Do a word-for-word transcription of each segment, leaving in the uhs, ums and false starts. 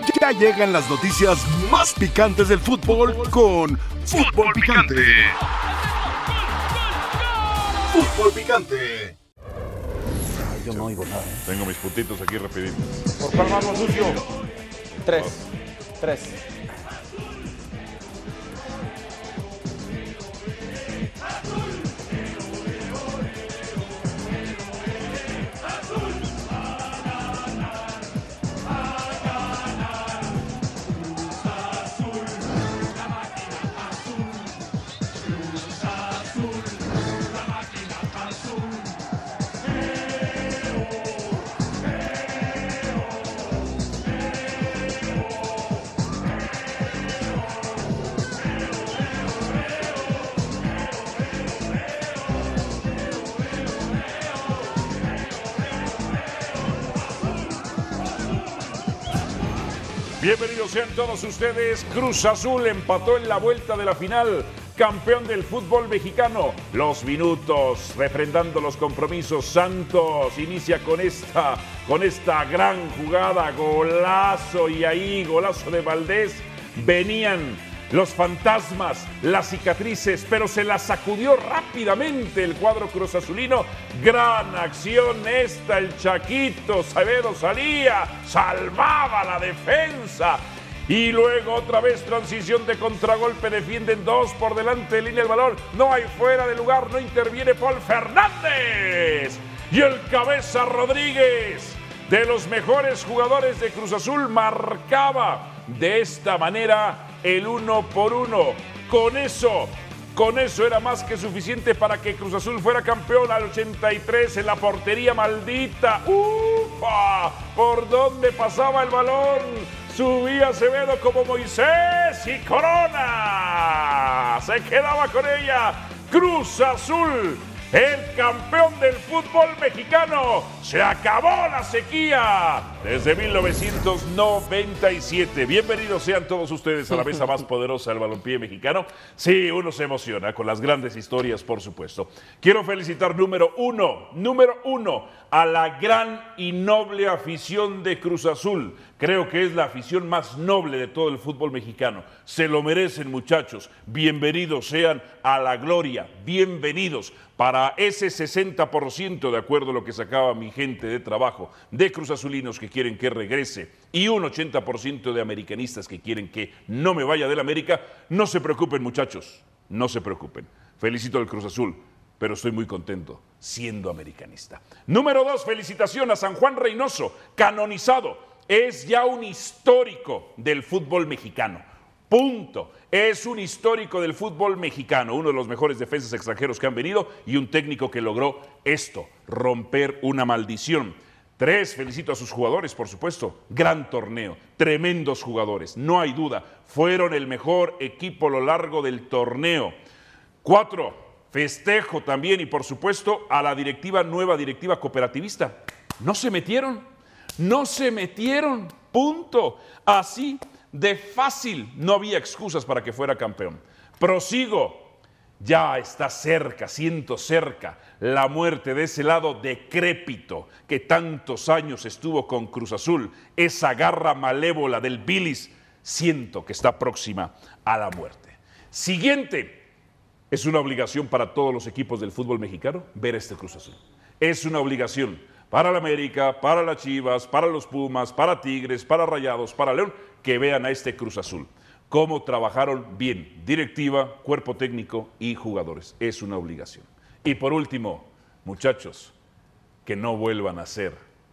Ya llegan las noticias más picantes del fútbol con Fútbol Picante. Fútbol Picante. Yo no oigo nada. ¿eh? Tengo mis puntitos aquí rapidito. ¿Por cuál vamos, Lucio? Tres. Tres. Bienvenidos sean todos ustedes. Cruz Azul empató en la vuelta de la final. Campeón del fútbol mexicano. Los minutos, refrendando los compromisos. Santos inicia con esta, con esta gran jugada. Golazo y ahí, golazo de Valdés. Venían los fantasmas, las cicatrices, pero se las sacudió rápidamente el cuadro cruzazulino. Gran acción esta, el Chaquito Acevedo salía, salvaba la defensa. Y luego otra vez transición de contragolpe, defienden dos por delante de línea del balón. No hay fuera de lugar, no interviene Paul Fernández. Y el Cabeza Rodríguez, de los mejores jugadores de Cruz Azul, marcaba de esta manera el uno por uno. Con eso, con eso era más que suficiente para que Cruz Azul fuera campeón al ochenta y tres en la portería maldita. ¡Ufa! ¿Por dónde pasaba el balón? Subía Acevedo como Moisés y Corona se quedaba con ella. Cruz Azul, el campeón del fútbol mexicano. Se acabó la sequía desde mil novecientos noventa y siete. Bienvenidos sean todos ustedes a la mesa más poderosa del balompié mexicano. Sí, uno se emociona con las grandes historias, por supuesto. Quiero felicitar número uno, número uno, a la gran y noble afición de Cruz Azul. Creo que es la afición más noble de todo el fútbol mexicano. Se lo merecen, muchachos. Bienvenidos sean a la gloria. Bienvenidos para ese sesenta por ciento, de acuerdo a lo que sacaba mi gente de trabajo, de cruzazulinos que quieren que regrese y un ochenta por ciento de americanistas que quieren que no me vaya del América. No se preocupen, muchachos. No se preocupen. Felicito al Cruz Azul, pero estoy muy contento siendo americanista. Número dos, felicitación a San Juan Reynoso, canonizado. Es ya un histórico del fútbol mexicano. Punto. Es un histórico del fútbol mexicano, uno de los mejores defensas extranjeros que han venido y un técnico que logró esto, romper una maldición. Tres, felicito a sus jugadores, por supuesto. Gran torneo, tremendos jugadores, no hay duda. Fueron el mejor equipo a lo largo del torneo. Cuatro, festejo también y por supuesto a la directiva, nueva directiva cooperativista. No se metieron, no se metieron, punto. Así de fácil, no había excusas para que fuera campeón. Prosigo, ya está cerca, siento cerca la muerte de ese lado decrépito que tantos años estuvo con Cruz Azul, esa garra malévola del bilis, siento que está próxima a la muerte. Siguiente, es una obligación para todos los equipos del fútbol mexicano ver este Cruz Azul. Es una obligación para la América, para las Chivas, para los Pumas, para Tigres, para Rayados, para León, que vean a este Cruz Azul. Cómo trabajaron bien, directiva, cuerpo técnico y jugadores. Es una obligación. Y por último, muchachos, que no vuelvan a ser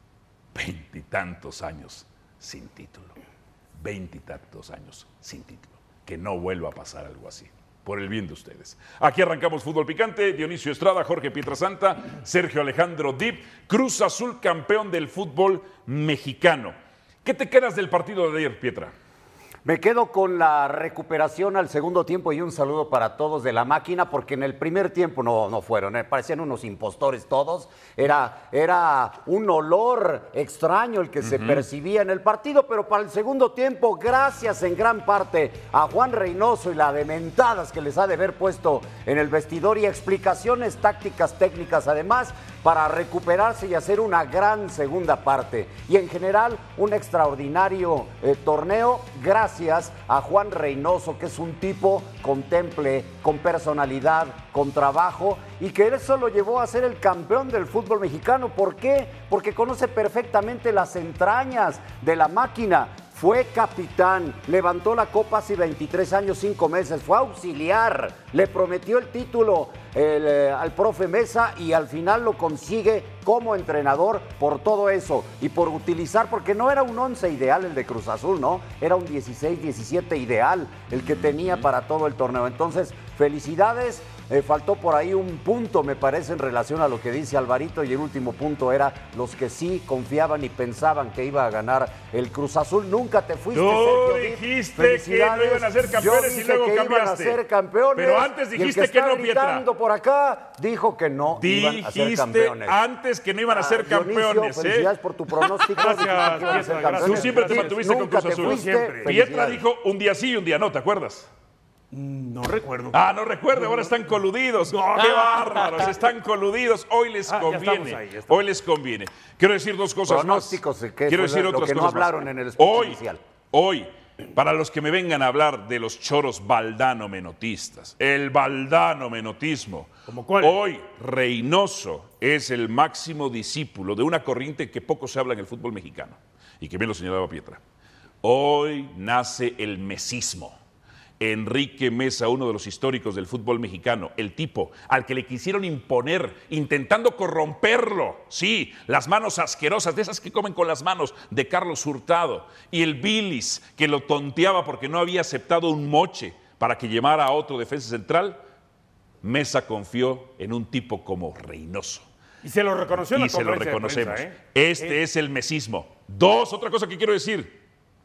veintitantos años sin título. Veintitantos años sin título. Que no vuelva a pasar algo así. Por el bien de ustedes. Aquí arrancamos Fútbol Picante. Dionisio Estrada, Jorge Pietrasanta, Sergio Alejandro Dip. Cruz Azul, campeón del fútbol mexicano. ¿Qué te quedas del partido de ayer, Pietra? Me quedo con la recuperación al segundo tiempo y un saludo para todos de la máquina, porque en el primer tiempo no, no fueron, ¿eh? Parecían unos impostores todos. Era, era un olor extraño el que uh-huh. se percibía en el partido, pero para el segundo tiempo, gracias en gran parte a Juan Reynoso y la de mentadas que les ha de haber puesto en el vestidor y explicaciones tácticas, técnicas además, para recuperarse y hacer una gran segunda parte. Y en general, un extraordinario eh, torneo gracias a Juan Reynoso, que es un tipo con temple, con personalidad, con trabajo, y que eso lo llevó a ser el campeón del fútbol mexicano. ¿Por qué? Porque conoce perfectamente las entrañas de la máquina. Fue capitán, levantó la copa hace veintitrés años, cinco meses, fue auxiliar, le prometió el título el, eh, al profe Mesa y al final lo consigue como entrenador por todo eso y por utilizar, porque no era un once ideal el de Cruz Azul, ¿no? Era un dieciséis diecisiete ideal el que tenía para todo el torneo. Entonces, felicidades. Eh, faltó por ahí un punto, me parece, en relación a lo que dice Alvarito, y el último punto era los que sí confiaban y pensaban que iba a ganar el Cruz Azul. Nunca te fuiste, Tú Sergio. dijiste que no iban a ser campeones y luego que cambiaste. Iban a ser campeones, pero antes dijiste y el que, que está no, Pietra. gritando por acá dijo que no dijiste iban a ser campeones. antes que no iban a ser Ah, Dionisio, campeones, ¿eh? Felicidades por tu pronóstico. Gracias, Dijiste que iban a ser Pietra, campeones. gracias. Tú siempre te Sí, mantuviste con nunca Cruz te Azul. fuiste. Siempre. Pietra Felicidades. dijo un día sí y un día no, ¿te acuerdas? No recuerdo. Ah, no recuerdo, ahora están coludidos. No. ¡Qué bárbaros! Están coludidos. Hoy les Ah, ya conviene. estamos ahí, ya estamos. Hoy les conviene. Quiero decir dos cosas Pronósticos, más. ¿qué Quiero fue decir lo otras que no cosas más. hablaron en el speech Hoy, inicial? hoy, para los que me vengan a hablar de los choros valdano-menotistas, el valdano-menotismo. ¿Cómo cuál? Hoy, Reynoso es el máximo discípulo de una corriente que poco se habla en el fútbol mexicano y que bien lo señalaba Pietra. Hoy nace el mesismo. Enrique Mesa, uno de los históricos del fútbol mexicano, el tipo al que le quisieron imponer, intentando corromperlo, sí, las manos asquerosas, de esas que comen con las manos, de Carlos Hurtado, y el bilis que lo tonteaba porque no había aceptado un moche para que llevara a otro defensa central. Mesa confió en un tipo como Reynoso. Y se lo reconoció en la Y se lo conferencia de reconocemos. prensa, ¿eh? Este Eh, es el mesismo. Dos, otra cosa que quiero decir.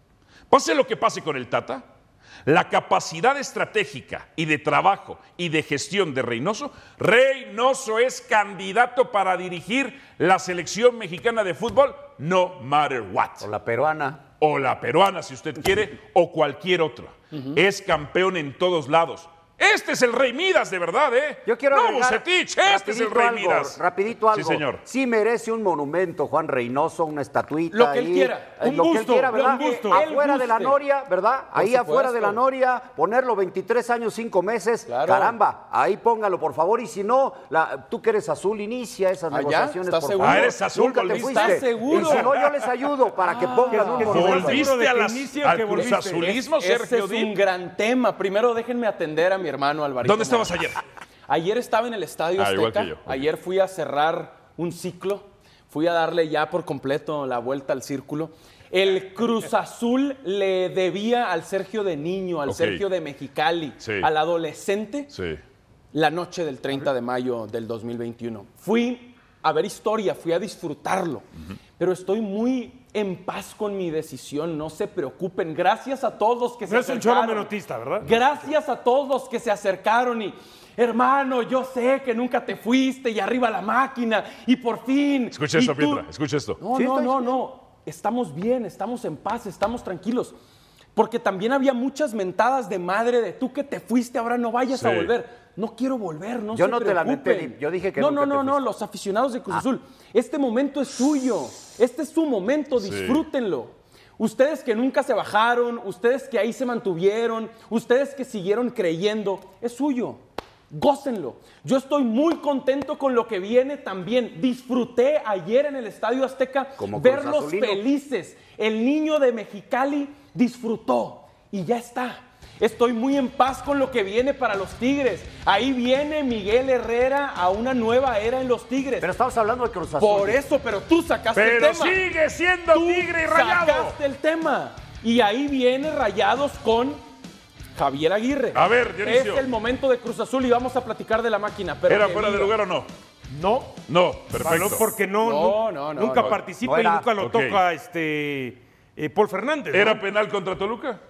Pase lo que pase con el Tata, la capacidad estratégica y de trabajo y de gestión de Reynoso, Reynoso es candidato para dirigir la selección mexicana de fútbol, no matter what. O la peruana. O la peruana, si usted quiere, o cualquier otra. Uh-huh. Es campeón en todos lados. Este es el Rey Midas, de verdad, ¿eh? Yo quiero no, agregar Bucetich, este es el Rey algo, Midas. Rapidito algo. Sí, señor. Sí merece un monumento, Juan Reynoso, una estatuita. Lo que él ahí, quiera. eh, Un lo gusto, que él quiera, ¿verdad? un gusto. Afuera Él de la guste. noria, ¿verdad? Por Ahí afuera supuesto. de la noria, ponerlo veintitrés años, cinco meses. Claro. Caramba, ahí póngalo, por favor. Y si no, la, tú que eres azul, inicia esas ¿Ah, ya? negociaciones, ¿Estás por seguro? favor. Ah, eres azul, Nunca te volviste. fuiste. ¿Estás seguro? Y si no, yo les ayudo para que pongan un que monumento. volviste. ¿Volviste a que las, inicio al que Cruz volviste. Azulismo, Ese Sergio es Dip? un gran tema. Primero déjenme atender a mi hermano Alvarito. ¿Dónde estabas Mora. ayer? Ayer estaba en el Estadio Ah, Azteca. igual que yo. Ayer fui a cerrar un ciclo. Fui a darle ya por completo la vuelta al círculo. El Cruz Azul le debía al Sergio de niño, al Ok. Sergio de Mexicali, Sí. al adolescente, Sí. la noche del treinta de mayo del dos mil veintiuno. Fui a ver historia, fui a disfrutarlo, uh-huh. pero estoy muy en paz con mi decisión, no se preocupen. Gracias a todos los que se No es un acercaron. choro menotista, ¿verdad? Gracias a todos los que se acercaron y, hermano, yo sé que nunca te fuiste y arriba la máquina y por fin. Escucha y esto, tú- Pietra, escucha esto. No, Sí, no, estoy- no, no. Estamos bien, estamos en paz, estamos tranquilos. Porque también había muchas mentadas de madre de tú que te fuiste, ahora no vayas a Sí. volver. No quiero volver, no Yo se no te la preocupen. menté, yo dije que no, nunca no, no, te no, fuiste. los aficionados de Cruz Azul. Este momento es suyo. Este es su momento, Sí. disfrútenlo. Ustedes que nunca se bajaron, ustedes que ahí se mantuvieron, ustedes que siguieron creyendo, es suyo. Gócenlo. Yo estoy muy contento con lo que viene también. Disfruté ayer en el Estadio Azteca Como Cruz verlos Azulino. felices. El niño de Mexicali disfrutó y ya está. Estoy muy en paz con lo que viene para los Tigres. Ahí viene Miguel Herrera a una nueva era en los Tigres. Pero estamos hablando de Cruz Azul. Por eso, pero tú sacaste Pero el tema. sigue siendo Tú Tigre y Rayado. sacaste el tema. Y ahí viene Rayados con Javier Aguirre. A ver, Dionisio. Es el momento de Cruz Azul y vamos a platicar de la máquina. Pero ¿Era que fuera de viva. lugar o no? No. No, Faló perfecto. porque no, No, nu- no, no, nunca no. participa No era- y nunca lo Ok. toca este eh, Paul Fernández. ¿Era ¿no? penal contra Toluca?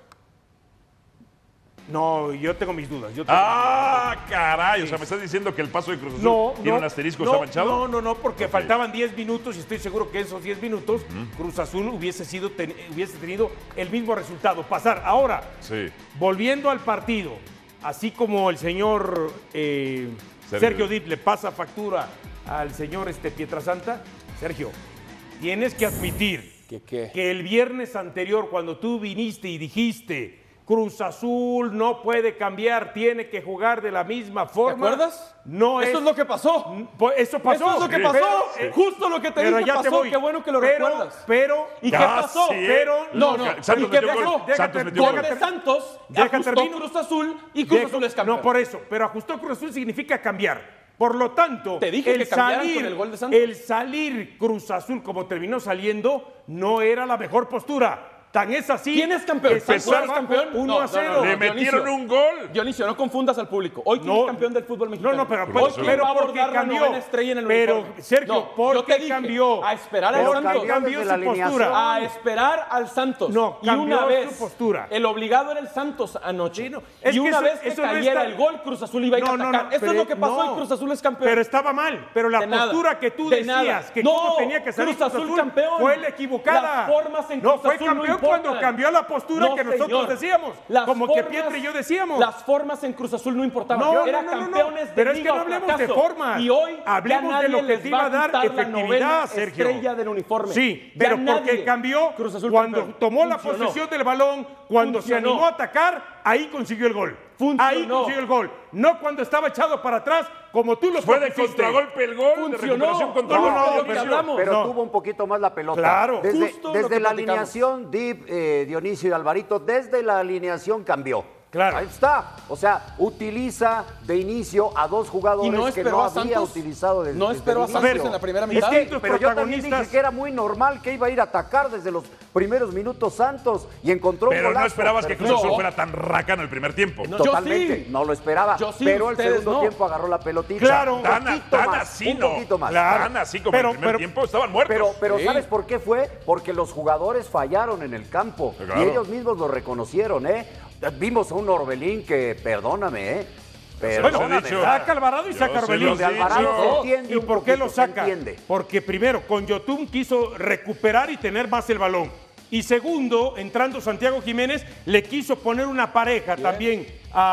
No, yo tengo mis dudas. Yo tengo Ah, caray. O sea, me estás diciendo que el paso de Cruz Azul No, tiene no, un asterisco, no, está manchado. No, no, no, porque Ok. faltaban diez minutos y estoy seguro que esos diez minutos Cruz Azul hubiese, sido ten- hubiese tenido el mismo resultado. Pasar. Ahora, Sí. volviendo al partido, así como el señor eh, Sergio Sergio Dip le pasa factura al señor este, Pietrasanta. Sergio, tienes que admitir ¿Qué, qué? que el viernes anterior, cuando tú viniste y dijiste Cruz Azul no puede cambiar, tiene que jugar de la misma forma. ¿Te acuerdas? No Eso es, es lo que pasó. Pues eso pasó. Eso es lo que pasó. Pero, eh, Justo lo que te pero dije ya pasó. te voy. Qué bueno que lo pero, recuerdas. Pero, ¿Y qué Ya pasó? sé. Pero, No, no. Santos ¿Y qué metió pasó? gol. Santos metió Gol gol. de Santos, Deja ajustó termino. Cruz Azul y Cruz Deja- Azul es campeón. No, por eso. Pero ajustó Cruz Azul significa cambiar. Por lo tanto, Te dije el, que cambiaran salir, con el gol de Santos. el salir Cruz Azul como terminó saliendo no era la mejor postura. Tan es así. ¿Quién es campeón? que se ¿Santos fue es abajo campeón? uno No, a no, cero. no, Le Dionisio. metieron un gol. Dionisio, no confundas al público. Hoy, ¿quién No. es campeón del fútbol mexicano? No, no, pero, Hoy, pero, ¿quién pero va a porque abordar la cambió. novena estrella en el Pero, uniforme? Sergio, No, ¿por yo te qué dije, cambió? A esperar Pero al Santos. cambió desde la su postura. alineación. A esperar al Santos. No, y cambió una su vez, postura. el obligado era el Santos anoche. Sí, no, es y que una eso- vez que eso no cayera está- el gol, Cruz Azul iba a ir No, a no, atacar. no, Esto es pero lo que pasó no. y Cruz Azul es campeón. Pero estaba mal. Pero la De nada, postura que tú de decías nada. que No, cómo tenía que salir Cruz Azul campeón. fue la equivocada. Las formas en no, Cruz fue Azul no campeón importan. cuando cambió la postura No, que nosotros señor. decíamos. Las como que formas- Pietra y yo decíamos. Las formas en Cruz Azul no importaban. No, Eran no, no, no, no. campeones de Pero es que liga no o hablemos fracaso. de formas. Y hoy Hablemos ya de lo nadie que les te iba a dar quitar la efectividad, novena Sergio. estrella del uniforme. Sí, Ya pero nadie. porque cambió Cruz Azul cuando campeón. tomó la Funcionó. posesión del balón, cuando Funcionó. se animó a atacar, ahí consiguió el gol. Funcionó. Ahí consiguió el gol. No cuando estaba echado para atrás, como tú lo Fue de propusiste. contragolpe el gol, de Funcionó. recuperación contra No, gol. no, no, de lo que pero- hablamos. Pero No. tuvo un poquito más la pelota. Claro. Desde, Justo lo desde que la platicamos. alineación, Dip, eh, Dionisio y Alvarito, desde la alineación cambió. Claro. Ahí está. O sea, utiliza de inicio a dos jugadores Y no que esperó no a había Santos. utilizado desde No desde esperó a el Santos inicio. en la primera Es mitad. que tus Pero yo también protagonistas- dije que era muy normal que iba a ir a atacar desde los primeros minutos Santos y encontró un Pero no golazo. esperabas que Cruz Perfecto. Azul No. fuera tan rácano el primer tiempo. No. Totalmente, Yo sí. no lo esperaba. Yo sí, pero el ustedes segundo no. tiempo agarró la pelotita. Claro. un Tan, poquito tan más, así, un no. poquito más. Claro. Tan así como Pero- el primer pero- tiempo estaban muertos. Pero, pero Sí. ¿sabes por qué fue? Porque los jugadores fallaron en el campo Claro. y ellos mismos lo reconocieron, ¿eh? Vimos a un Orbelín que, perdóname, ¿eh? los he Perdóname. dicho. Saca Alvarado y Yo saca se Orbelín. los De Alvarado dicho. se entiende ¿Y un por qué lo poquito, se saca? entiende. Porque primero, con Yotun quiso recuperar y tener más el balón. Y segundo, entrando Santiago Jiménez, le quiso poner una pareja también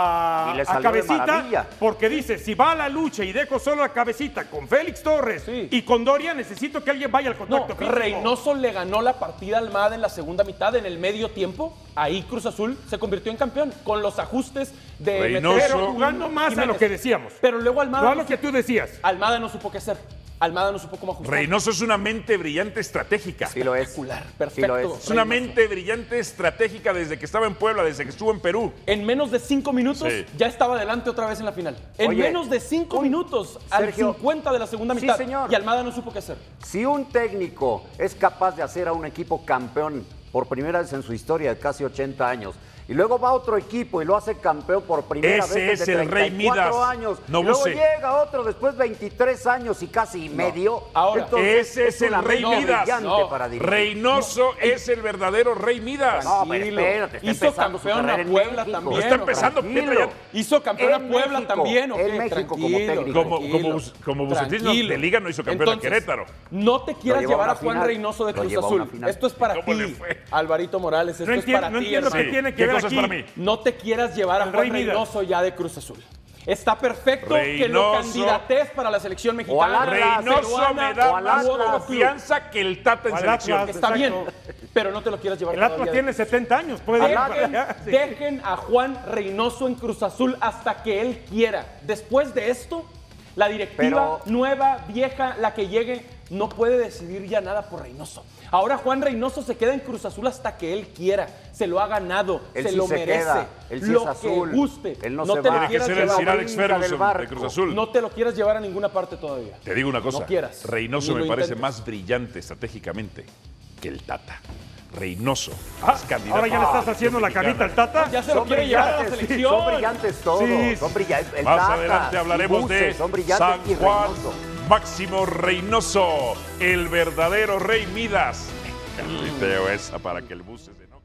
a, Y le a salió de Cabecita. maravilla. Porque dice, si va a la lucha y dejo solo a Cabecita con Félix Torres Sí. y con Doria, necesito que alguien vaya al No, contacto físico. Reynoso le ganó la partida al Almada en la segunda mitad, en el medio tiempo. Ahí Cruz Azul se convirtió en campeón con los ajustes de Reynoso. meter Pero jugando más a Jiménez. lo que decíamos. Pero luego Almada, No a no lo que tú decías. Almada no supo qué hacer. Almada no supo cómo ajustar. Reynoso es una mente brillante estratégica. Sí lo es. Espectacular, Sí perfecto. lo es. Es una Reynoso. mente brillante estratégica desde que estaba en Puebla, desde que estuvo en Perú. En menos de cinco minutos Sí. ya estaba adelante otra vez en la final. En Oye, menos de cinco un- minutos, al Sergio, cincuenta de la segunda sí, mitad. señor. Y Almada no supo qué hacer. Si un técnico es capaz de hacer a un equipo campeón por primera vez en su historia de casi ochenta años, y luego va a otro equipo y lo hace campeón por primera Ese vez desde es el Rey treinta y cuatro Midas. años, No y luego buce. llega otro después veintitrés años y casi medio. Ahora, entonces Ese es el una Rey mente Midas. brillante No, para dirigir. Reynoso es el verdadero Rey Midas. No, pero Tranquilo. espérate, está Hizo empezando su campeón a carrera en Puebla México. también. No está empezando, Tranquilo. Pietra, ya- Hizo campeón a En Puebla México, también, ¿o en qué? México como Tranquilo, técnico. Como- como tranquilo, Bus- como Bucetich no- tranquilo. de Liga no hizo campeón a Entonces, Querétaro. No te quieras llevó a llevar a una Juan final. Reynoso de Lo Cruz llevó a una Azul. final. Esto es para ¿Cómo ti, le fue? Alvarito Morales. Esto No es entiendo, para no ti, entiendo hermano. qué tiene que ¿Qué ver cosa es aquí. para mí? No te quieras llevar a El Juan Rey Midas. Reynoso ya de Cruz Azul. Está perfecto que lo Reynoso. candidates para la selección O mexicana. al Atlas, Reynoso peruana, me da o al más Atlas. confianza que el Tata en O al selección. Atlas. Está bien, Exacto. pero no te lo quieras llevar El Atlas todavía. tiene setenta años, puede ir para Dejen, allá. Sí. dejen a Juan Reynoso en Cruz Azul hasta que él quiera. Después de esto, la directiva Pero- nueva, vieja, la que llegue, no puede decidir ya nada por Reynoso. Ahora Juan Reynoso se queda en Cruz Azul hasta que él quiera. Se lo ha ganado, Él se sí lo se merece. queda, él sí lo es azul, que guste. él no no se te va. lo Tiene que quieras ser el llevar. Sir Alex brinca del Ferguson barco. de Cruz Azul. No te lo quieras llevar a ninguna parte todavía. Te digo una cosa. No quieras. Reynoso Ni me lo parece intentes. más brillante estratégicamente que el Tata. Reynoso Ah, es candidato. ahora ya le a estás la haciendo la selección carita al mexicana. Tata. Ya se lo Son quiere llevar a la brillantes, sí, selección. son brillantes todos, Sí, son brillantes. El Más Tata, adelante hablaremos Buse, de son brillantes San y Juan Reynoso. Máximo Reynoso, el verdadero Rey Midas. Carriteo esa para que el bus se enoje.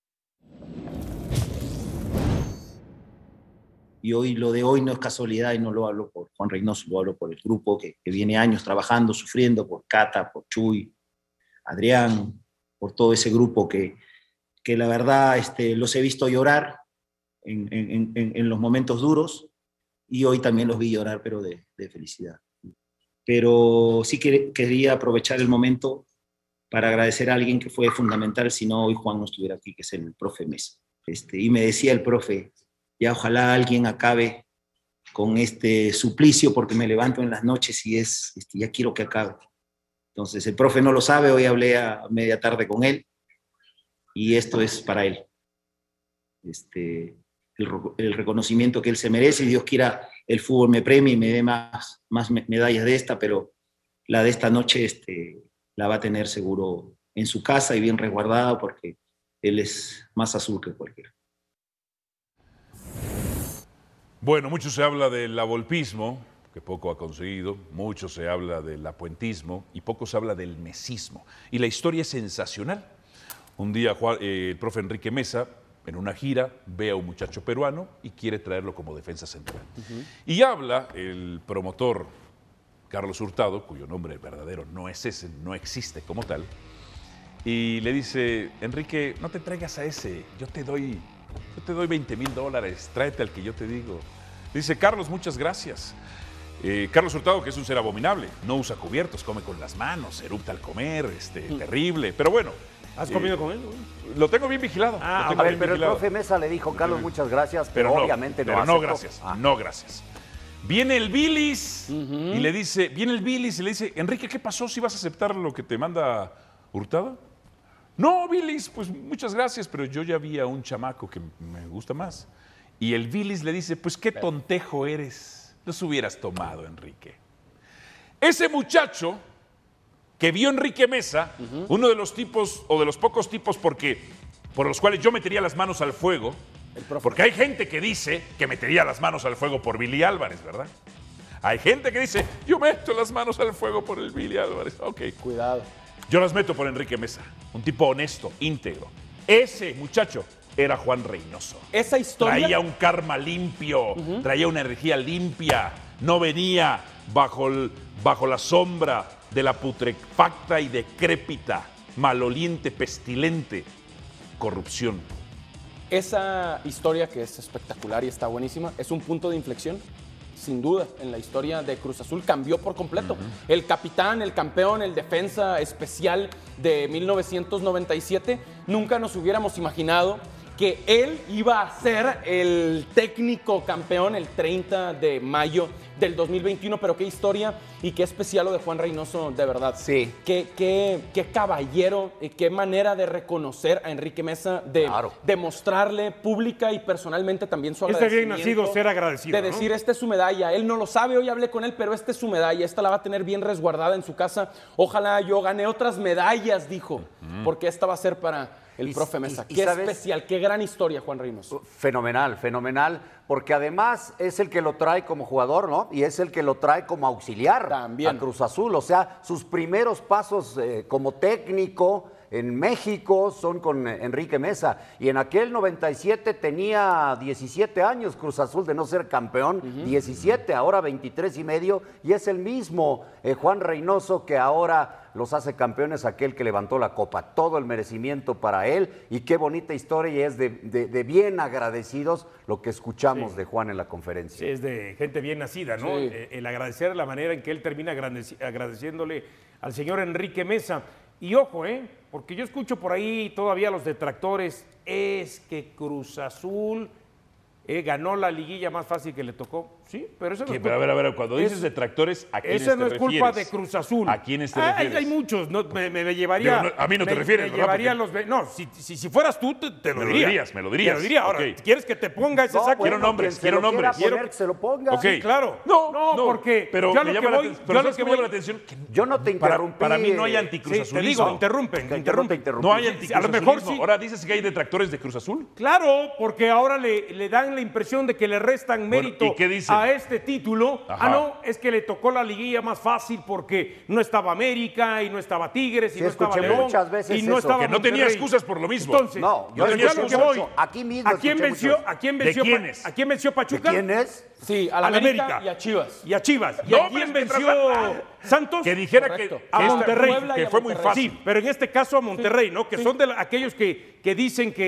Y hoy lo de hoy no es casualidad y no lo hablo por Juan Reynoso, lo hablo por el grupo que, que viene años trabajando, sufriendo, por Cata, por Chuy, Adrián, por todo ese grupo que, que la verdad este, los he visto llorar en, en, en, en los momentos duros y hoy también los vi llorar, pero de, de felicidad. pero sí que quería aprovechar el momento para agradecer a alguien que fue fundamental, si no hoy Juan no estuviera aquí, que es el profe Mesa. Este, y me decía el profe, ya ojalá alguien acabe con este suplicio porque me levanto en las noches y es, este, ya quiero que acabe. Entonces el profe no lo sabe, hoy hablé a media tarde con él y esto es para él. Este, el, el reconocimiento que él se merece, y Dios quiera el fútbol me premie y me dé más, más medallas de esta, pero la de esta noche este, la va a tener seguro en su casa y bien resguardada porque él es más azul que cualquiera. Bueno, mucho se habla del avolpismo, que poco ha conseguido, mucho se habla del apuentismo y poco se habla del mesismo. Y la historia es sensacional. Un día Juan, eh, el profe Enrique Mesa, en una gira, ve a un muchacho peruano y quiere traerlo como defensa central. Uh-huh. Y habla el promotor Carlos Hurtado, cuyo nombre verdadero no es ese, no existe como tal, y le dice, Enrique, no te traigas a ese, yo te doy, yo te doy veinte mil dólares, tráete al que yo te digo. Dice, Carlos, muchas gracias. Eh, Carlos Hurtado, que es un ser abominable, no usa cubiertos, come con las manos, erupta al comer, este, uh-huh. terrible, pero bueno. ¿Has comido eh, con él? Lo tengo bien vigilado. Ah, tengo a ver, bien pero vigilado. el profe Mesa le dijo, Carlos, muchas gracias, pero, pero no, obviamente pero no no, aceptó. gracias, ah. no, gracias. Viene el Bilis uh-huh. y le dice, viene el Bilis y le dice, Enrique, ¿qué pasó si vas a aceptar lo que te manda Hurtado? No, Bilis, pues muchas gracias, pero yo ya vi a un chamaco que me gusta más. Y el Bilis le dice, pues qué tontejo eres, los hubieras tomado, Enrique. Ese muchacho que vio Enrique Mesa, uh-huh. uno de los tipos, o de los pocos tipos porque, por los cuales yo metería las manos al fuego, porque hay gente que dice que metería las manos al fuego por Billy Álvarez, ¿verdad? Hay gente que dice, yo meto las manos al fuego por el Billy Álvarez. Ok. Cuidado. Yo las meto por Enrique Mesa, un tipo honesto, íntegro. Ese muchacho era Juan Reynoso. Esa historia... Traía un karma limpio, uh-huh. traía una energía limpia, no venía bajo, el, bajo la sombra de la putrefacta y decrépita, maloliente, pestilente corrupción. Esa historia, que es espectacular y está buenísima, es un punto de inflexión, sin duda, en la historia de Cruz Azul. Cambió por completo. Uh-huh. El capitán, el campeón, el defensa especial de mil novecientos noventa y siete, nunca nos hubiéramos imaginado que él iba a ser el técnico campeón el treinta de mayo del dos mil veintiuno, pero qué historia y qué especial lo de Juan Reynoso, de verdad. Sí. Qué, qué, qué caballero, qué manera de reconocer a Enrique Mesa, de, claro. de mostrarle pública y personalmente también su este agradecimiento. Este bien nacido ser agradecido, De decir, ¿no? Esta es su medalla. Él no lo sabe, hoy hablé con él, pero esta es su medalla. Esta la va a tener bien resguardada en su casa. Ojalá yo gane otras medallas, dijo, mm. porque esta va a ser para... el y, profe Mesa. Y, y qué ¿sabes? Especial, qué gran historia, Juan Reynoso. Fenomenal, fenomenal, porque además es el que lo trae como jugador, ¿no? Y es el que lo trae como auxiliar También. a Cruz Azul. O sea, sus primeros pasos eh, como técnico en México son con Enrique Mesa. Y en aquel noventa y siete tenía diecisiete años Cruz Azul de no ser campeón, uh-huh. diecisiete, ahora veintitrés y medio. Y es el mismo eh, Juan Reynoso que ahora los hace campeones, aquel que levantó la copa. Todo el merecimiento para él, y qué bonita historia, y es de, de, de bien agradecidos lo que escuchamos sí. de Juan en la conferencia. Sí, es de gente bien nacida, ¿no? Sí. El agradecer la manera en que él termina agradeciéndole al señor Enrique Mesa. Y ojo, ¿eh? Porque yo escucho por ahí todavía los detractores, es que Cruz Azul eh, ganó la liguilla más fácil que le tocó. Sí, pero eso no es culpa. A ver, a ver, cuando dices es, detractores, ¿a quiénes te refieres? Eso no es culpa de Cruz Azul. ¿A quiénes te ah, refieres? Hay, hay muchos, no, me, me llevaría... No, a mí no te me, refieres, me llevaría los, No, si, si, si fueras tú, te, te lo me diría. Me lo dirías, me lo dirías. Te lo diría. Ahora, okay. ¿quieres que te ponga ese no, saco? Bueno, quiero nombres, quiero nombres. Quiero que se lo ponga. Okay. Sí, claro. No, no, no porque pero yo me lo llama que voy... la, pero yo lo que me voy... llama la atención que yo no te interrumpí. Para, para mí no hay anticruz sí, te digo, interrumpen, interrumpen. No hay anticruz A lo mejor sí. Ahora dices que hay detractores de Cruz Azul. Claro, porque ahora le, le dan la impresión de que le restan mérito bueno, ¿y qué dicen? a este título. Ajá. Ah, no, es que le tocó la liguilla más fácil porque no estaba América y no estaba Tigres y sí, no estaba León muchas veces y no eso. estaba que no Monterrey. tenía excusas por lo mismo. Entonces, no, yo no tenía excusas. Voy. Aquí mismo ¿A quién venció? Muchos. ¿A quién venció? ¿De quiénes? ¿A quién venció Pachuca? ¿De quién es? Sí, a la, a la América, América y a Chivas. Y a Chivas. ¿Y no, a quién pero venció Santos? Que dijera Correcto. que, a que Monterrey, esta, que a fue muy Monterrey. fácil. Sí, pero en este caso a Monterrey, ¿no? Que sí. son de la, aquellos que, que dicen que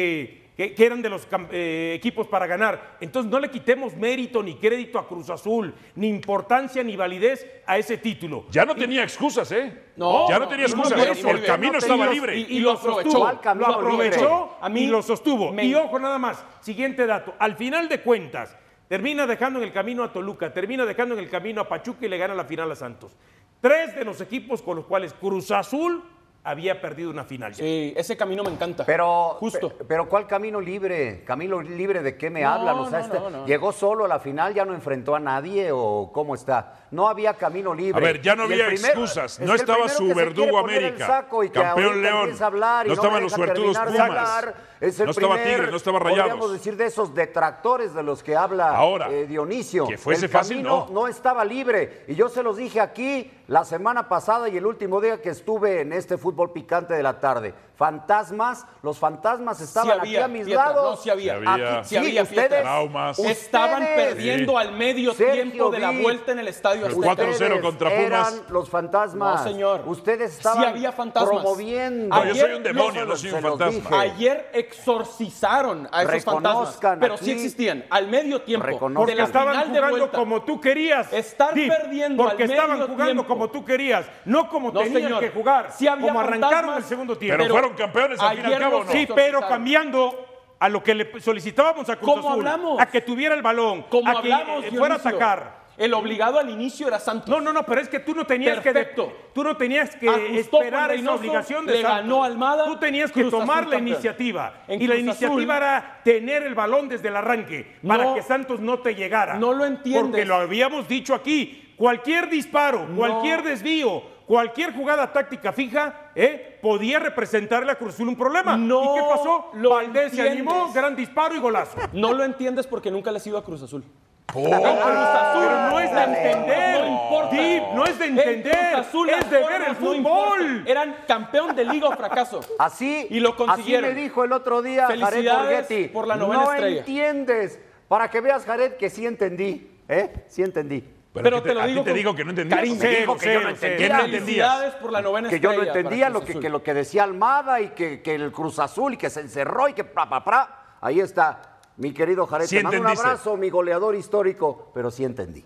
que, que eran de los eh, equipos para ganar. Entonces no le quitemos mérito ni crédito a Cruz Azul, ni importancia ni validez a ese título. Ya no tenía excusas, ¿eh? No, ya no tenía no, excusas. no, no, el no, camino no, estaba no, libre. Y, y Y lo lo aprovechó. sostuvo, ¿Cuál camino lo aprovechó libre? A mí y lo sostuvo. me- Y ojo nada más, siguiente dato, al final de cuentas, termina dejando en el camino a Toluca, termina dejando en el camino a Pachuca y le gana la final a Santos. Tres de los equipos con los cuales Cruz Azul había perdido una final. ya. Sí, ese camino me encanta. Pero, Justo. pe- pero ¿cuál camino libre? ¿Camino libre de qué me No, hablan? O sea, no, este- no, no. ¿llegó solo a la final, ya no enfrentó a nadie o cómo está? No había camino libre. A ver, ya no Y el había primer- excusas. es No que el estaba primero su que se quiere verdugo poner el América. saco y que Campeón ahorita León. empieza a hablar y No no estaban me los deja suertudos terminar de Pumas. hablar, es el No estaba primer, Tigres, no estaba Rayados. Podríamos decir de esos detractores de los que habla Ahora, eh, Dionisio. que fuese el fácil, camino no. no estaba libre. Y yo se los dije aquí la semana pasada y el último día que estuve en este fútbol picante de la tarde. Fantasmas, los fantasmas estaban Sí había, aquí a mis Pietra, lados. no, sí había. Sí había. Aquí- Sí había, ustedes, Pietra. Traumas. Estaban ustedes, perdiendo Sí. al medio Sergio tiempo de la Viz. vuelta en el Estadio El Azteca. cuatro cero contra Pumas. Eran los fantasmas. No, señor. Ustedes Sí soy había fantasmas. promoviendo. No, yo soy Ayer un demonio, los- no soy un se los fantasma. dije. Ayer exorcizaron a esos fantasmas, Reconozcan pero aquí. sí existían. Al medio tiempo Reconozcan. de Porque la estaban final de jugando vuelta. como tú querías. Estar Dip, perdiendo Porque al estaban medio jugando tiempo. como tú querías, no como No, tenían señor. que jugar. Sí había como arrancaron fantasmas, el segundo tiempo. Pero, fueron campeones al fin y al ayer cabo, los ¿no? Sí, exorcizaron. pero cambiando a lo que le solicitábamos a Cruz ¿Cómo Azul, hablamos? a que tuviera el balón, Como a que hablamos, eh, fuera a Dionisio, atacar. El obligado al inicio era Santos. No, no, no, pero es que tú no tenías Perfecto. que tú no tenías que Ajustó con esperar esa Reynoso, obligación de le Santos. ganó Almada, Tú tenías que Cruz tomar Azul la campeón. iniciativa En y la Cruz iniciativa Azul- era tener el balón desde el arranque para No, que Santos no te llegara. no lo entiendes. Porque lo habíamos dicho aquí, cualquier disparo, No. cualquier desvío, cualquier jugada táctica fija, ¿eh? podía representarle a Cruz Azul un problema. No ¿Y qué pasó? lo Valdés se entiendes. animó, gran disparo y golazo. No lo entiendes porque nunca le has ido a Cruz Azul. Oh. Cruz Azul Pero no es de entender. No importa. Dip, no es de En entender. Cruz Azul Es las de ver formas el no fútbol. importan. Eran campeón de liga o fracaso. Así, Y lo consiguieron. así me dijo el otro día Jared Felicidades Borghetti. por la novena no estrella. entiendes. Para que veas, Jared, que sí entendí. ¿Eh? Sí entendí. Pero ¿qué te lo a ti digo te con digo que no entendías. cariño. Me dijo que yo no cero, entendía. ¿Qué no entendías? Felicidades por la novena Que yo no estrella para entendía Cruz lo que, Azul. que lo que decía Almada y que, que el Cruz Azul y que se encerró y que pra, pra, pra. Ahí está, mi querido Jared. Sí Te mando un entendiste. abrazo, mi goleador histórico, pero sí entendí.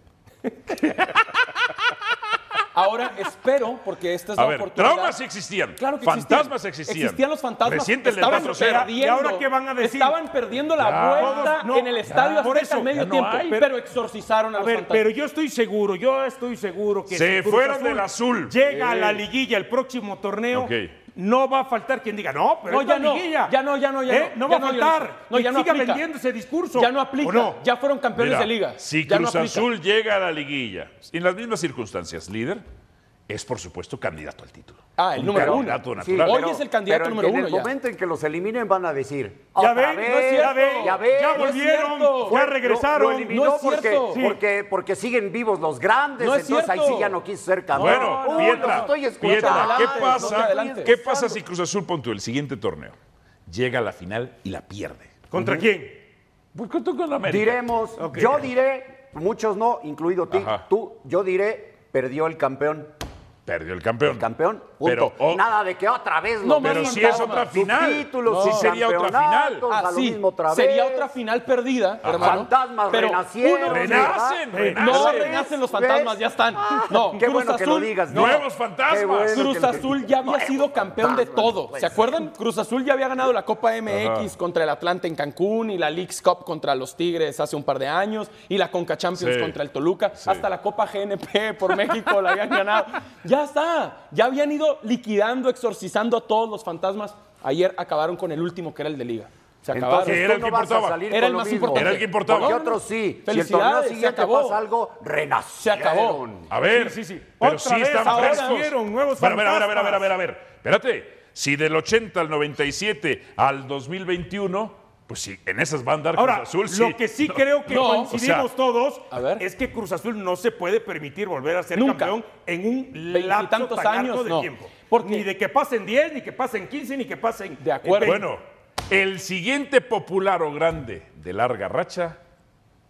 Ahora espero, porque esta es A la ver, oportunidad. traumas sí existían. Claro que fantasmas existían. existían. Existían los fantasmas. Reciente el del Estaban cuatro cero. perdiendo. ¿Y ahora qué van a decir? Estaban perdiendo la Ya. vuelta Todos, no, en el estadio ya. Por Azteca eso, al medio ya no tiempo, hay. pero exorcizaron a, A los ver, fantasmas. pero yo estoy seguro, yo estoy seguro que Se si Cruz fueron del azul. llega a la liguilla el próximo torneo, Ok. no va a faltar quien diga, no, pero No, es ya la no, liguilla. ya no, ya no, ya ¿Eh? no, No ya va a no, faltar. Dionisio. No, ya Y no siga aplica. vendiendo ese discurso. Ya no aplica, ¿o no? ya fueron campeones Mira, de liga. si Ya no Cruz aplica. Azul llega a la liguilla, en las mismas circunstancias, líder, es por supuesto candidato al título. Ah, el Un número uno. candidato Sí, natural. Hoy es el candidato pero número en uno el ya. momento en que los eliminen van a decir, Ya otra ven, vez, no es cierto. ya ven, ya ven, Ya no es volvieron, cierto. ya Lo- regresaron. Lo, eliminó No es porque, cierto. Sí. porque, porque siguen vivos los grandes, No es entonces ahí cierto. sí ya no quiso ser campeón. Bueno, No, no, Pietra, los estoy escuchando. Pietra, ¿qué adelante, no te pasa? adelantes. ¿Qué pasa si Cruz Azul, pon tú, el siguiente torneo, llega a la final y la pierde? ¿Contra quién? Pues con con la América. Diremos, Ok. yo diré, muchos no, incluido ti, Ajá. tú, yo diré, perdió el campeón. Perdió el campeón. El campeón, punto. Pero, oh, Nada de que otra vez No, los pero mismos si es otra final. subtítulos, No. sus Sí sería otra final. campeonatos, a Ah, lo sí, mismo otra vez. sería otra final perdida, hermano. Fantasmas pero renacieron. uno- Renacen, ¿verdad? renacen. No ¿Ves? renacen los fantasmas, ¿Ves? ya están. No, Qué Cruz bueno que Azul, lo digas. Nuevos Qué fantasmas. bueno Cruz que- Azul ya había Nuevos sido campeón de fantasmas, todo. pues. ¿Se acuerdan? Cruz Azul ya había ganado la Copa M X contra el Atlante en Cancún y la Leagues Cup contra los Tigres hace un par de años y la Conca Champions Sí. contra el Toluca. Sí. Hasta la Copa G N P por México la habían ganado. Ya está. Ya habían ido liquidando, exorcizando a todos los fantasmas. Ayer acabaron con el último, que era el de Liga. Se acabaron. Entonces Que era tú el no que vas a importaba. salir Era con el lo más mismo. importante. Era el que importaba. Porque No, no, no. otros sí. Si el torneo Felicidades, se siguiente acabó. pasa algo, renacieron. Se acabó. A ver, Sí, sí, sí. pero Otra sí vez están ahora frescos. vieron nuevos Pero, a ver, a ver, a ver, a ver, a fantasmas. ver, a ver. Espérate, si del ochenta al noventa y siete al dos mil veintiuno, pues sí, en esas van a andar Ahora, Cruz Azul, sí. lo que sí No, creo que no, coincidimos o sea, todos a ver. es que Cruz Azul no se puede permitir volver a ser Nunca. campeón en un lapso Veintitantos tan años, largo de no. tiempo. Porque- Ni de que pasen diez, ni que pasen quince, ni que pasen De acuerdo. veinte. Bueno, el siguiente popular o grande de larga racha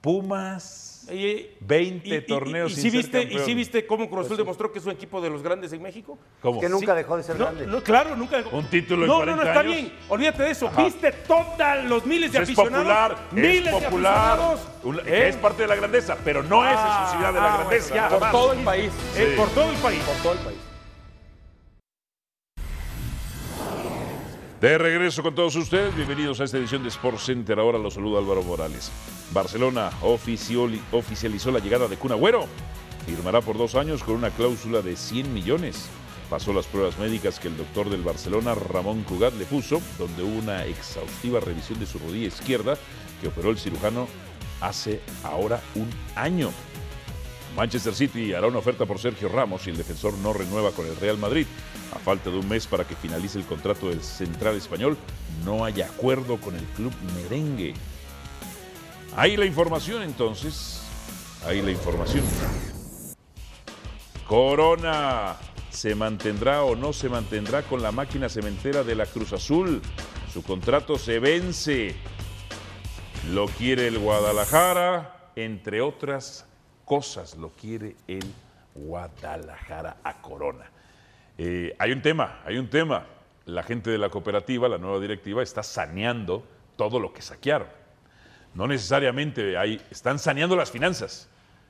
Pumas, Y- veinte y- y- torneos y, y, sin sí ser viste, ¿Y campeón. sí viste cómo Cruz Azul demostró que es un equipo de los grandes en México? ¿Cómo? Que nunca Sí. dejó de ser No, grande. no, claro, nunca dejó. Un título en No, cuarenta no, no, está años. bien. Olvídate de eso. Ajá. Viste todos los miles de Es aficionados. popular, miles es de popular, aficionados. una- ¿Eh? que es parte de la grandeza, pero no es Ah, exclusividad de la ah, grandeza. bueno, ya. nada Por más. todo el país. Eh, Sí. Por todo el país. Por todo el país. De regreso con todos ustedes, bienvenidos a esta edición de Sports Center. Ahora los saluda Álvaro Morales. Barcelona oficioli- oficializó la llegada de Kun Agüero. Firmará por dos años con una cláusula de cien millones. Pasó las pruebas médicas que el doctor del Barcelona, Ramón Cugat, le puso, donde hubo una exhaustiva revisión de su rodilla izquierda que operó el cirujano hace ahora un año. Manchester City hará una oferta por Sergio Ramos y el defensor no renueva con el Real Madrid. A falta de un mes para que finalice el contrato del central español, no hay acuerdo con el club merengue. Ahí la información entonces, ahí la información. Corona, ¿se mantendrá o no se mantendrá con la máquina cementera de la Cruz Azul? Su contrato se vence. Lo quiere el Guadalajara, entre otras cosas, lo quiere el Guadalajara a Corona. Eh, hay un tema, hay un tema. La gente de la cooperativa, la nueva directiva, está saneando todo lo que saquearon. No necesariamente hay, están saneando las finanzas.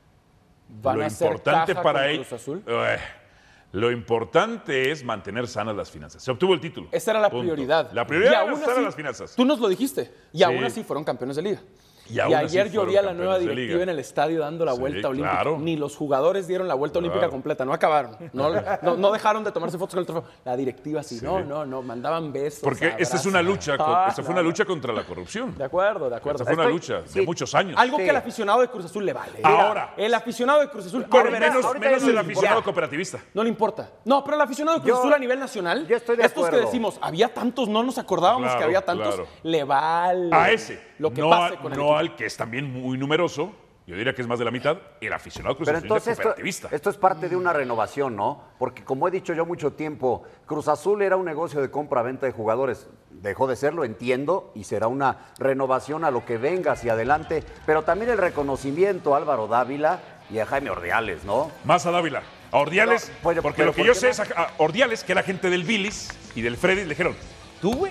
¿Van Lo a hacer importante caja para con ellos, Cruz Azul? eh, lo importante es mantener sanas las finanzas. Se obtuvo el título. Esa era la Punto. prioridad. La prioridad Y era aún sanar así, las finanzas. Tú nos lo dijiste. Y Sí. aún así fueron campeones de liga. Y Y, aún así ayer yo fueron vi a la nueva campeones de directiva liga. en el estadio dando la Sí, vuelta olímpica. claro. Ni los jugadores dieron la vuelta olímpica Claro. completa, no acabaron. No, no, no dejaron de tomarse fotos con el trofeo. La directiva sí, Sí. no, no, no, mandaban besos. Porque esta es abrazos. una lucha, con- Ah, esta fue no, una no. lucha contra la corrupción. De acuerdo, de acuerdo. Esta fue una Estoy- lucha de sí. muchos años. Algo Sí. que al aficionado de Cruz Azul le vale. Ahora. El aficionado de Cruz Azul. Pero ahora, menos, ahorita menos ya el no- aficionado ya. cooperativista. No le importa. No, pero el aficionado de Cruz Yo- Azul a nivel nacional, yo estoy de estos que acuerdo. decimos, había tantos, no nos acordábamos Claro, que había tantos, claro. le vale. A ese. Lo que no pase a- con el no equipo. al que es también muy numeroso, yo diría que es más de la mitad, el aficionado Pero cruzazulista entonces esto, cooperativista. esto es parte de una renovación, ¿no? Porque como he dicho yo mucho tiempo, Cruz Azul era un negocio de compra-venta de jugadores. Dejó de serlo, entiendo, y será una renovación a lo que venga hacia adelante. Pero también el reconocimiento a Álvaro Dávila y a Jaime Ordiales, ¿no? Más a Dávila. A Ordiales, No, bueno, porque pero lo que ¿por yo qué sé no? es a, a Ordiales, que era gente del Billis y del Freddy, le dijeron, tú, güey,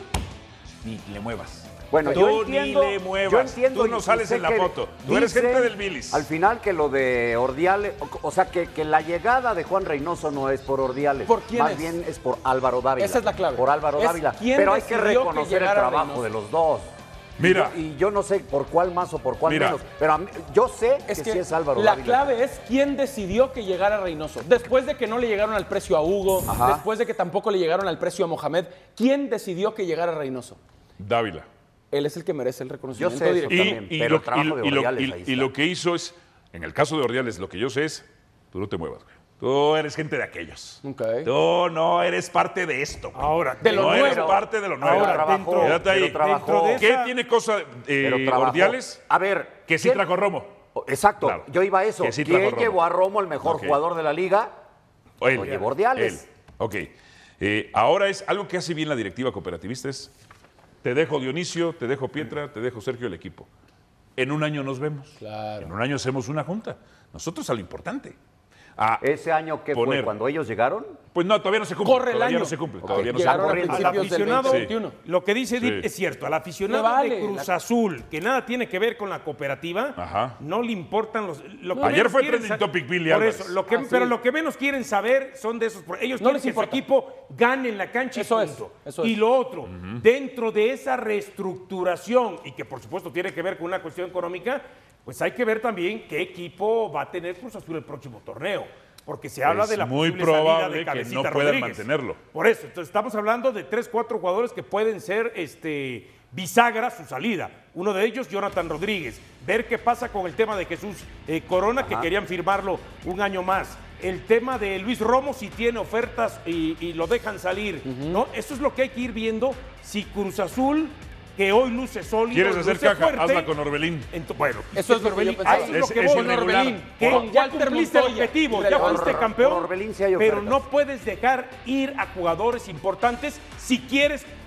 ni le muevas. Bueno, Tú yo entiendo, ni le muevas. yo entiendo Tú y- no y sales sé en la que foto. Tú eres dicen gente del Billis. Al final que lo de Ordiales, o, o sea, que, que la llegada de Juan Reynoso no es por Ordiales. ¿Por quién Más es? bien es por Álvaro Dávila. Esa es la clave. Por Álvaro Es Dávila. quién Pero hay que decidió que reconocer el llegara trabajo Reynoso. de los dos. Mira. Y yo, y yo no sé por cuál más o por cuál Mira. menos. Pero a mí- yo sé Es que, que sí es Álvaro la Dávila. clave es quién decidió que llegara Reynoso. Después de que no le llegaron al precio a Hugo, Ajá. después de que tampoco le llegaron al precio a Mohamed, ¿quién decidió que llegara Reynoso? Dávila. Él es el que merece el reconocimiento Yo sé eso directo. Y, también, y pero lo, el trabajo y- de y lo- Ordiales y- ahí y está. lo que hizo es, en el caso de Ordiales, lo que yo sé es, tú no te muevas, güey. Tú eres gente de aquellos. Ok. Tú no eres parte de esto, güey. Ahora, De lo no nuevo. eres parte de lo nuevo. Pero Ahora, trabajó, dentro- Quédate ahí. pero trabajó. Dentro de ¿Qué esa- tiene cosa eh, Pero trabajó. Ordiales? A ver. Que sí ¿quién- trajo Romo. Oh, Exacto, Claro. yo iba a eso. Que sí ¿Quién trajo Romo. llevó a Romo, el mejor Ok. jugador de la liga? O él. Lo llevó Ordiales. Él. Ok. Eh, ahora es algo que hace bien la directiva cooperativista es, te dejo Dionisio, te dejo Pietra, te dejo Sergio el equipo. En un año nos vemos. Claro. En un año hacemos una junta. Nosotros a lo importante. A ¿Ese año qué poner- fue? ¿Cuando ellos llegaron? Pues no, todavía no se cumple. Corre el todavía año. no se cumple. Ok, Todavía no se llegaron a cumple. Al principios del aficionado, veinte veintiuno. lo que dice Edith Sí. es cierto. Al aficionado Le vale, de Cruz la- Azul, que nada tiene que ver con la cooperativa, Ajá. no le importan los. Lo que Ayer menos fue quieren trending sa- topic Billy Por Álvarez. eso, lo que, Ah, sí. pero lo que menos quieren saber son de esos. pro- Ellos No quieren les que importa. su equipo gane en la cancha Eso y es, punto. eso Y es. lo otro, dentro de esa reestructuración, y que por supuesto tiene que ver con una cuestión económica, pues hay que ver también qué equipo va a tener Cruz Azul el próximo torneo. Porque se habla Es de la muy posible salida probable de que Cabecita no puedan Rodríguez. mantenerlo. Por eso, entonces estamos hablando de tres, cuatro jugadores que pueden ser este, bisagra su salida. Uno de ellos, Jonathan Rodríguez. Ver qué pasa con el tema de Jesús eh, Corona, que querían firmarlo un año más. El tema de Luis Romo, si tiene ofertas y, y lo dejan salir. ¿No? Eso es lo que hay que ir viendo. Si Cruz Azul, que hoy luce sólido, ¿Quieres hacer luce caja? fuerte, Hazla con Orbelín. ento- bueno, Eso es lo que yo a pensaba. eso es lo Es- que es voy. irregular. Orbelín, Que con ya Walter cumpliste el Montoya, objetivo, ya irrelevante. fuiste Por- campeón, por Orbelín sí hay pero ofertas. no puedes dejar ir a jugadores importantes si quieres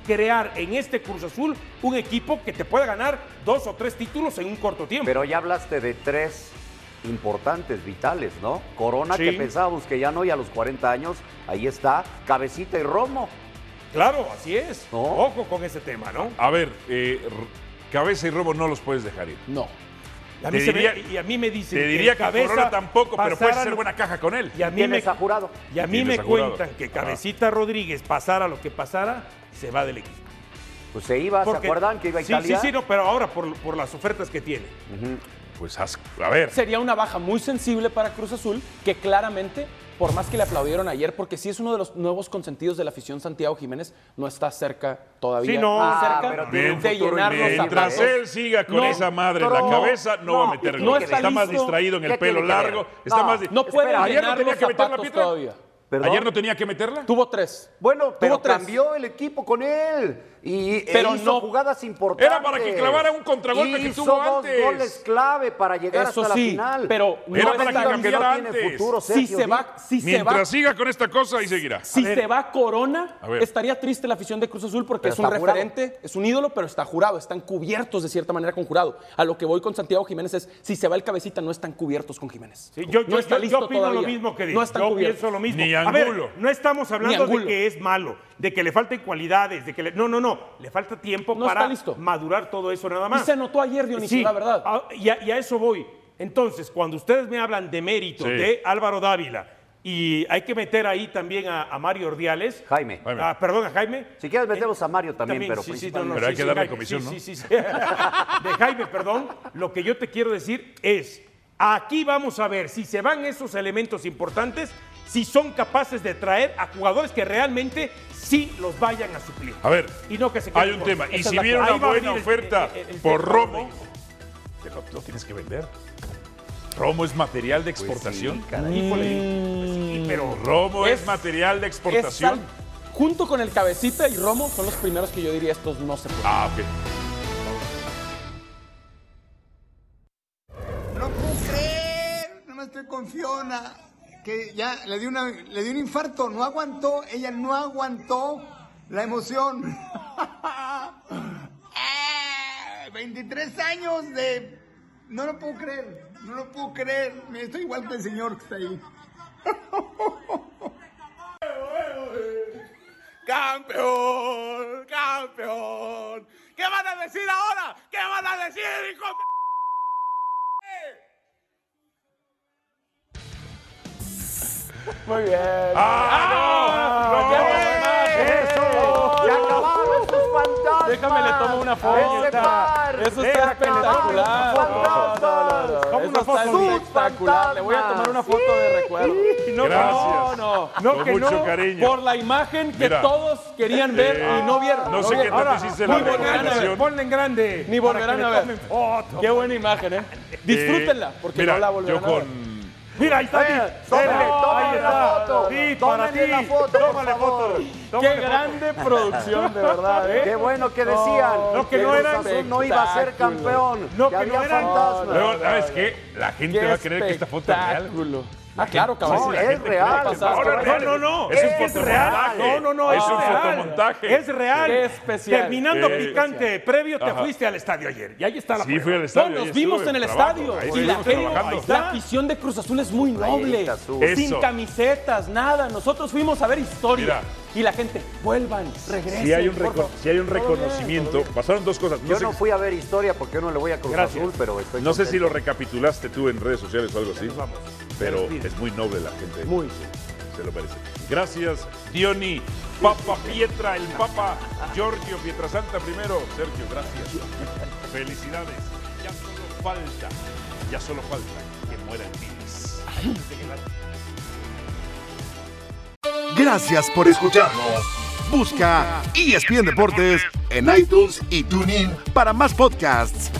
crear en este Cruz Azul un equipo que te pueda ganar dos o tres títulos en un corto tiempo. Pero ya hablaste de tres importantes, vitales, ¿no? Corona, Sí. que pensábamos que ya no, y a los cuarenta años, ahí está, Cabecita y Romo. Claro, así es. ¿No? Ojo con ese tema, ¿no? A ver, eh, R- Cabeza y Romo no los puedes dejar ir. No. A mí Te se diría- me- y a mí me dicen Te diría que Cabeza Corona tampoco, pero puedes pasara hacer lo- buena caja con él. Y a mí me, Tienes a Jurado. y a mí Tienes me a Jurado. cuentan que Ajá. Cabecita Rodríguez, pasara lo que pasara, se va del equipo. Pues se iba, ¿se Porque- acuerdan que iba a sí, Italia? Sí, sí, no, pero ahora por, por las ofertas que tiene. Pues haz- a ver, Sería una baja muy sensible para Cruz Azul, que claramente, por más que le aplaudieron ayer, porque sí es uno de los nuevos consentidos de la afición, Santiago Jiménez no está cerca todavía. Sí, no. muy Ah, cerca pero de tiene un futuro llenar los inmenso. mientras zapatos. él siga con No, esa madre en la no, cabeza, no, va a no, meter no gol. está Está, más listo. distraído en el ¿Qué pelo tiene que ver? largo. Está No, más di- No puede Espera, ayer no llenar tenía los que meter la zapatos pierna. todavía. ¿Perdón? Ayer no tenía que meterla. Tuvo tres. Bueno, pero Tuvo tres. cambió el equipo con él y e Pero hizo no- jugadas importantes. Era para que clavara un contragolpe que Hizo tuvo dos antes. goles clave para llegar Eso hasta sí, la final. pero no Era está para que listo. cambiara no tiene antes. futuro, Si Sergio, se di- va, si se Mientras va, siga con esta cosa, ahí seguirá. si ver. se va Corona, A ver. estaría triste la afición de Cruz Azul porque Pero es un está Jurado. referente, es un ídolo, pero está Jurado, están cubiertos de cierta manera con Jurado. A lo que voy con Santiago Jiménez es, si se va el Cabecita, no están cubiertos con Jiménez. Sí, yo, no yo, está yo- listo yo opino todavía. lo mismo que dice. No están yo cubiertos. pienso lo mismo. Ni A ver, Angulo. no estamos hablando de Angulo. que es malo, de que le falten cualidades, de que le- no, no, no, le falta tiempo No para está listo. madurar todo eso nada Y más. se notó ayer, Dionisio, Sí, la verdad. a- y, a, y a eso voy. Entonces, cuando ustedes me hablan de mérito Sí. de Álvaro Dávila y hay que meter ahí también a, a Mario Ordiales. Jaime. Jaime. Ah, perdón, a Jaime. Si quieres metemos a Mario también, pero sí, sí, principalmente- no, no, Pero hay sí, que sí, darle Jaime, comisión, sí, ¿no? sí, sí, sí. De Jaime, perdón. Lo que yo te quiero decir es, aquí vamos a ver si se van esos elementos importantes, si son capaces de traer a jugadores que realmente sí los vayan a suplir. A ver, Y no que se hay queden un cortos. tema. Y Esa si es la viene clave. una Ahí va a buena venir el- oferta el- el- el por tema, Romo, ¿no? te lo, lo tienes que vender. Romo es material de exportación. Híjole, pero Romo es, Es- material de exportación. Es al- junto con el Cabecita y Romo son los primeros que yo diría estos no se pueden. Ah, ok. No puedo creer, no me estoy con Fiona, que ya le dio, una, le dio un infarto, no aguantó, ella no aguantó la emoción. Eh, veintitrés años de... No lo puedo creer, no lo puedo creer, me estoy igual que el señor que está ahí. ¡Campeón! ¡Campeón! ¿Qué van a decir ahora? ¿Qué van a decir, hijo de... Muy bien. ¡Ah, no! ¡Qué ¡No! buena imagen! ¡Eso! ¡Se acabaron sus fantasmas! Déjame le tomo una foto. ¡Ese par! Eso ¡Se está acabaron espectacular. sus fantasmas! Toma Eso una foto. está Sus espectacular. Le voy a tomar una foto de recuerdo. no, Gracias. No, no. No, Con que mucho no. cariño. Por la imagen que Mira. todos querían ver Eh, y no vieron. no sé qué vieron. tanto hiciste la ni volverán a ver. recomendación. Ponla en grande. Ni para volverán que a le ver. tomen foto. Qué buena imagen, ¿eh? Disfrútenla, porque Mira, no la volverán yo a ver. con... Mira, ahí está. Eh, sí. tómale, Dele, tómale ahí la está. foto. Sí, para Tómale ti. la foto, por Tómale favor. foto. Qué Tómale foto. grande producción, de verdad, ¿eh? Qué bueno que decían No, que que no Cruz era Azul no iba a ser espectáculo. campeón, No, que que no había era- fantasmas. Luego, ¿sabes qué? La gente Qué va a creer que esta foto es real. espectáculo. Ah, claro, cabrón. No, la es gente real. cree que No, ahora no, es real. no, no, Es un es fotomontaje. real. No, no, no, Es es un real. fotomontaje. Es real. Qué especial. Terminando Qué picante previo, te Ajá. fuiste al estadio ayer. Y ahí está la Sí, prueba. fui al No, estadio. nos ahí vimos estuve, en el trabajo, estadio. ahí Y la, estuvimos gente- trabajando. la afición de Cruz Azul es muy noble. Playerita azul. Sin Eso. camisetas, nada. Nosotros fuimos a ver historia. Mira. Y la gente, vuelvan, regresen. Si hay un, por reco- favor. si hay un Todo bien, reconocimiento, todo bien. pasaron dos cosas. No, Yo sé, no fui a ver historia porque yo no le voy a Cruz Gracias. Azul, pero estoy no sé si contento. lo recapitulaste tú en redes sociales o algo así, Vamos. pero Despide. es muy noble la gente. Muy. Se lo merece. Gracias, Diony. Papa Pietra, el Papa Giorgio Pietrasanta primero. Sergio, gracias. Felicidades. Ya solo falta, ya solo falta que muera el Pilis. Gracias por escucharnos. Busca E S P N Deportes en iTunes y TuneIn para más podcasts.